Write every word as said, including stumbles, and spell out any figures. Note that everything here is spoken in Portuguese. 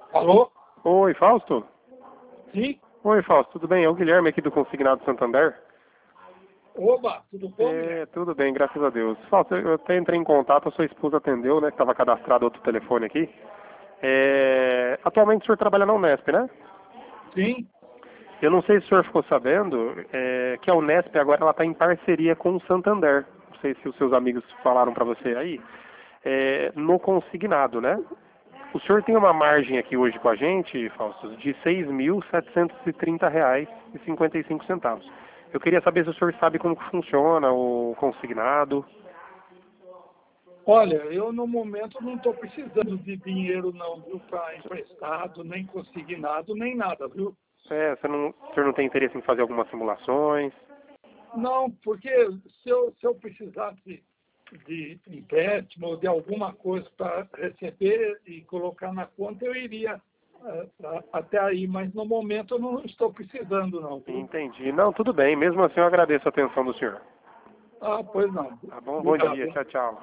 Alô? Oi, Fausto? Sim? Oi, Fausto, tudo bem? É o Guilherme aqui do Consignado Santander. Oba, tudo bom, É, Guilherme? tudo bem, graças a Deus. Fausto, eu até entrei em contato, a sua esposa atendeu, né? Que estava cadastrado outro telefone aqui. É, atualmente o senhor trabalha na Unesp, né? Sim? Eu não sei se o senhor ficou sabendo é, que a Unesp agora ela está em parceria com o Santander. Não sei se os seus amigos falaram para você aí. É, no consignado, né? O senhor tem uma margem aqui hoje com a gente, Fausto, de seis mil setecentos e trinta reais e cinquenta e cinco centavos. Eu queria saber se o senhor sabe como que funciona o consignado. Olha, eu no momento não estou precisando de dinheiro não, viu, para emprestado, nem consignado, nem nada, viu? É, você não, o senhor não tem interesse em fazer algumas simulações? Não, porque se eu, se eu precisasse de empréstimo ou de alguma coisa para receber e colocar na conta, eu iria ah, ah, até aí, mas no momento eu não estou precisando não, viu? Entendi. Não, tudo bem. Mesmo assim eu agradeço a atenção do senhor. Ah, pois não. Tá bom? Bom Obrigado, dia. hein? Tchau, tchau.